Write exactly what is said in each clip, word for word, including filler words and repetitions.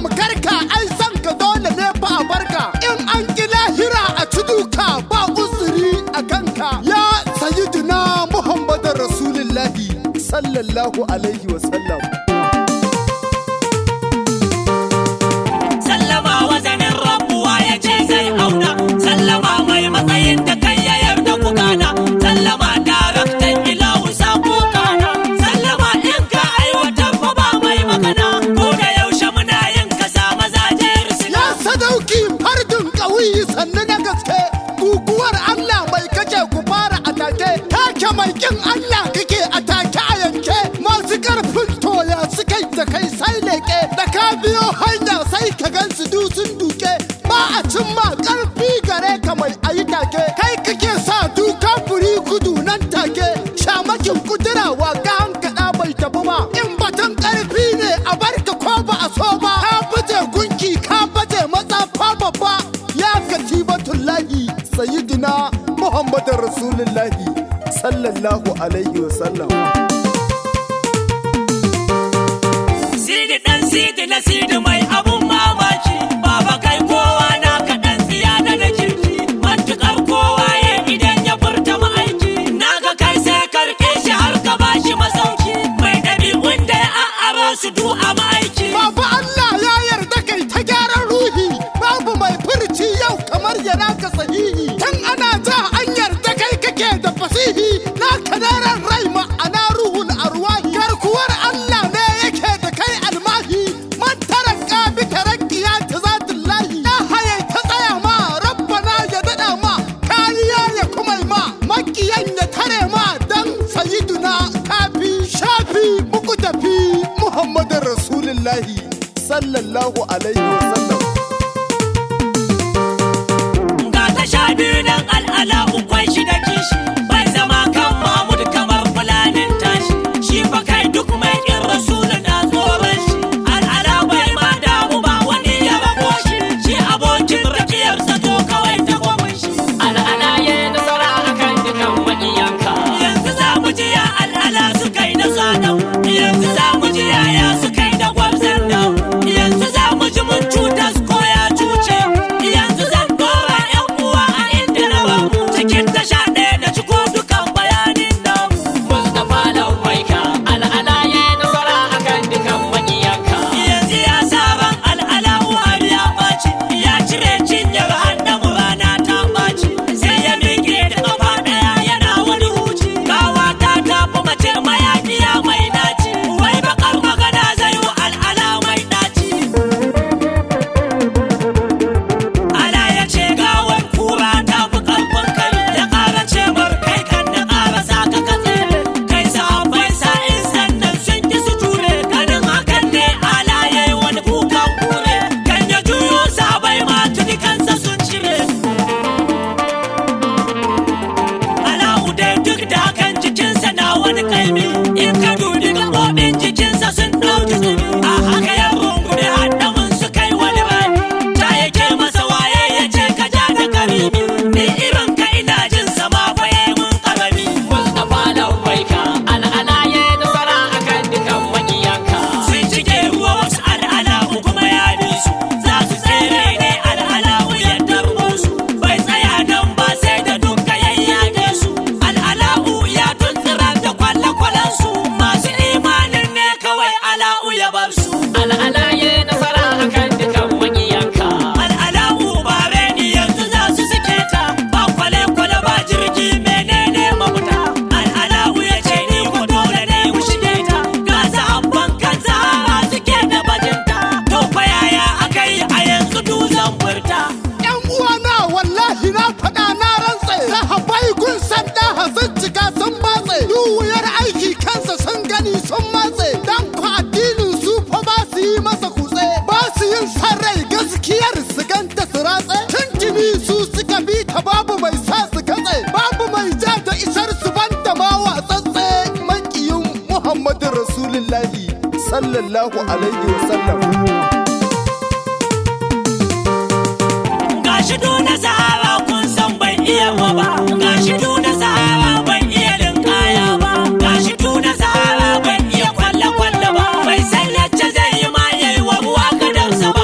tamkarka ai san ka dole ne fa a barka in an ki lahira a ci duka ba uzuri a kanka ya sayyidina Muhammadar Rasulullahi sallallahu alaihi wa sallam. Sallama wazanin rabuwa ya ce zai auna, sallama mai matsayin da kai ya yarda ku gana, sallama daraktan ilahu sabo kana, sallama in ka aiwatar fa ba mai magana, ko da yaushe muna yin kasa mazaje risina. Ya sadauki fardin ƙauyi sannu na gaske, guguwar Allah mai kake ku fara atake, take mai kin Allah kake atake a yanke, masu ƙarfin toya suka yi da kai sai leke, da ka biyo hanya sai ka gansu dusun duke, ba a cimma ƙarfi gare ka mai ayi take, kai kake sa duka furi kudu nan take, shamakin kudurawa ga hankaɗa bai tafi ba, in batun ƙarfi ne a barka ko ba a so ba, ka baje gunki ka baje matsafa babba, ya katibatullahi sayyidina Muhammadar Rasulullahi sallallahu alaihi wa sallam. Sidi dan sidi na sidi mai abun mamaki, baba kai kowa na kaɗan tsiya da na kirki, matuƙar kowa ya idan ya furta ma'aiki, na ga kai sai karke shi har ka bashi masauki, mai ɗabi'un da ya a'aro su du a ma'aiki. Baba Allah ya yarda kai ta gyaran ruhi, babu mai furci yau kamar yana ka sahihi, tun ana ja an yarda kai kake da fasihi, na kadaran rai ma'ana ruhun arwahi, garkuwar Allah ne yake da kai almahi, man tarakka bi tarakkiya ta zatin lahi, ya haye ta tsaya ma rabbana ya daɗa ma, kariya ya kuma ma, makiyan ya tare ma dan sayyiduna kafi shafi muku tafi Muhammadin Rasulullahi sallallahu alaihi wa sallam. Ga ta sha biyu nan al'ala ukwai shi da kishi, bai zama kan Mahmud kamar fulanin tashi, shi fa kai duk mai kin Rasulu na tsoron shi, al'ala bai ma damu ba wani ya rabo shi, shi abokin rakiyarsa to kawai ta gwamon shi. Al'ala ya yi nasara akan dukan maƙiyanka. Yanzu za mu ji ya al'ala su kai da sadau, yanzu za mu ji yaya su kai da gwamzan nan, yanzu za mu ji mun cutas ko ya cuce, yanzu zan dora yan uwa a inda na ba mu, cikin tasha ɗaya da ciko dukan bayanin nan. Mustapha Lawaika, al'ala ya yi nasara akan dukan maƙiyanka. Yanzu ya saban al'ala har ya ɓaci, ya cire cinyar hannun rana ta ɓaci, sai ya miƙe da ƙafa ɗaya yana wani huci, gawa ta tafi mace mayaƙiya mai naci, wai baƙar magana zai wa al'ala mai ɗaci. Ala ya ce gawar kura ta fi ƙarfin kai, ya ƙara ce mar kai kan na ƙara sa ka katse, kai sahabbai sa'in sannan sun ki su ture, ganin hakan ne ala ya yi wani kukan kure, kan ya juyo sahabbai ma tuni kansa sun cire. Ala'u dai duk da hakan jikinsa na wani kaimi, in ka dubi gaɓoɓin jikinsa sun ɗauki tsumi, a haka ya rungume haddamin su kai wani rami, ta yake masa waye ya ce ka ja da karimi, ni irin ka ina jin sama fa yayi mun karami. Mustapha Lawaika, al'ala ya yi nasara akan dukan maƙiyanka. Sun cike ruwa wasu al'ala'u kuma ya bi su, za su tsere ne al'ala'u ya tarbo su, bai tsaya nan ba sai da duka yayyage su, al'ala'u ya tuntsira da kwale-kwalen su, masu imanin ne kawai ala'u ya bar su. Al'ala ya yi nasara akan dukan maƙiyanka. Al'ala'u ba reni yanzu za su suke ta, ba kwale-kwale ba jirgi menene mafita, al'ala'u ya ce ni ko dole ne mu shige ta, ga sahabban kan zahara suke da bajinta, to fa yaya aka yi a yanzu dutsen furta. Yan uwana wallahi na faɗa na rantse, sahabbai gun sanda sun cika sun matse, duwuyar aiki kansa sun gani sun matse, dan ku addinin su fa ba su yi masa kutse, ba su yin sarrai gaskiyar su ganta su ratse, tuntuni su suka bi ta babu mai sa su katse, babu mai ja da isar su banda ma watsatse, makiyin Muhammadin Rasulullahi sallallahu alaihi wa sallam. Gashi duna sahara kun san bai iya wa ba, gashi duna sahara bai iya linkaya ba, gashi duna sahara bai iya kwalle-kwalle ba, bai san yacce zai yi ma yayi wa ruwa kadarsa ba,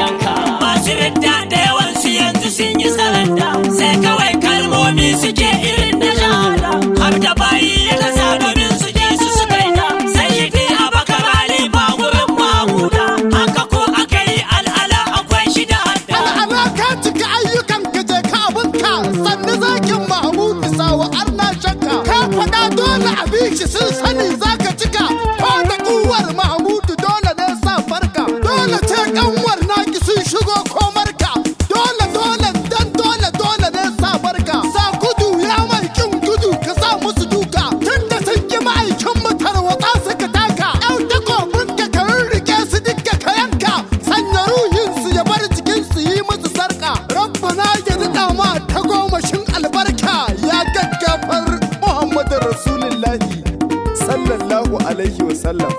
maƙiyanka. Masu ridda da yawansu yanzu sun yi saranda, sai kawai kalmomi suke irin na shahada. Har da bayi ya kasa domin su je su su gaida, sai yi fi Abakar Ali ba gurin Mamuda. Haka ko aka yi al'ala akwai shi da hadda. Al'ala ka cika ayyukan ka je ka abinka, sannu zakin Mahmud sawa arna shakka. Ka faɗa dole a bi shi sun sani zaka cika, ko da kuwar Mahmud dole ne sa farka. Dole ce kanwar naki sun shigo komarka, dole dole dan dole dole ne sa barka. Sa gudu ya mai kin gudu ka sa musu duka, tunda sun ki ma'aikin mu tarwatsa suka taka. Yau takobin ka ka rike su dukka ka yanka, sanya ruhin su ya bar cikin su yi musu sarka. Rabbana ya daɗa ma ta gomashin albarka, ya gaggafar Muhammadu Rasulullahi sallallahu alaihi wa sallam.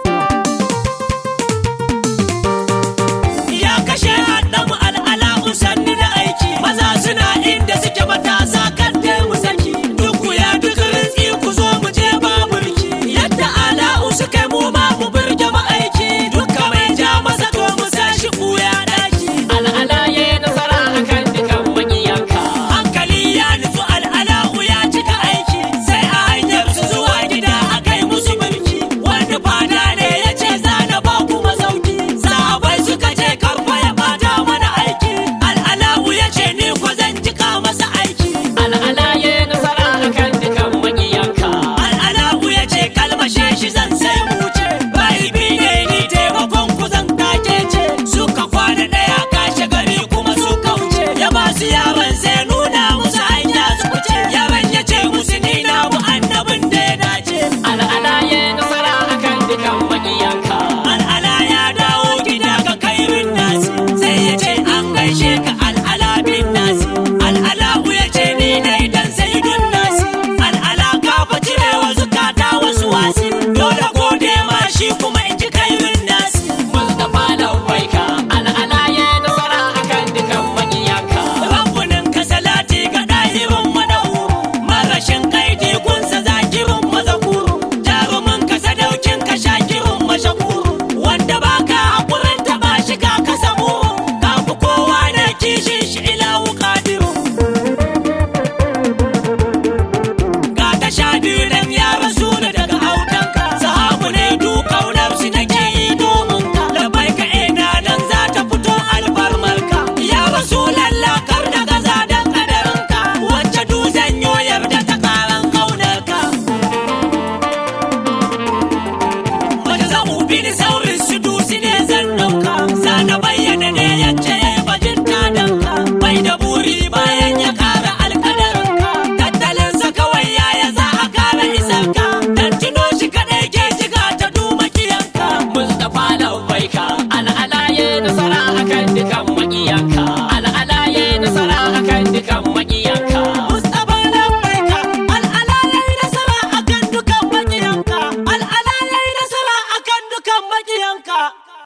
Ya kashe Adamu al'ala usanni da aiki, maza suna inda suke matasa kan mu saki. Duk ya duk rinsi ku zo mu je ba mulki, yadda ala'u suka mu ma mu burge ma'aiki. Duka mai ja masa to mu sa shi kuya daki. Al'ala ya yi nasara a kan dukan maƙiyanka. Hankali ya nutsu al'ala'u ya cika aiki, sai a hanyar su zuwa gida a kai musu mulki. Wani fada ne ya ce za na ba ku masauki, sahabai suka ce karfa ya bata mana aiki. Al'ala'u ya ce ni ko zan jika masa aiki. Al'ala ya yi nasara a kan dukan maƙiyanka. Al'ala'u ya ce kalmashe shi zan sai mu wuce, bai bi ne ni taimakon ku zan take ce. Suka kwana ɗaya kashe gari kuma suka wuce, ya ba su yaron sai nuna musu hanya su fice. Yaron ya ce musu ni na mu annabin da ya dace. Al'ala ya yi nasara a kan dukan maƙiyanka. Al'ala ya dawo gida ga kairin nasi, sai ya ce an gaishe ka al'ala bin nasi. Al'ala'u ya ce ni dai dan saidun nasi. Al'ala ka fa cire wa zukata wasu wasi, dole gode ma shi kuma in ji kairin nasi. Mustapha Labbaika. Al'ala ya yi nasara a kan dukan maƙiyanka. Rabbunin ka salati ga ɗahirin madahu, marashin kaidi kunsa zakirin mazakuru. Jarumin ka sadaukin ka shakirin mashakuru, wanda baka hakurin ta ba shi ka ka samu. Ka fi kowa da kishin shi ilahu kadiru. Ga ta sha biyu nan ya rasu da daga autanka, sahabu ne du kaunar shi nake yi domin ka. Labbaika ina nan za ta fito albarmarka, ya rasu lallakar da gaza dan kadarinka, wacce du zan yo yarda ta karan kaunarka. Mace zamu bi ni sa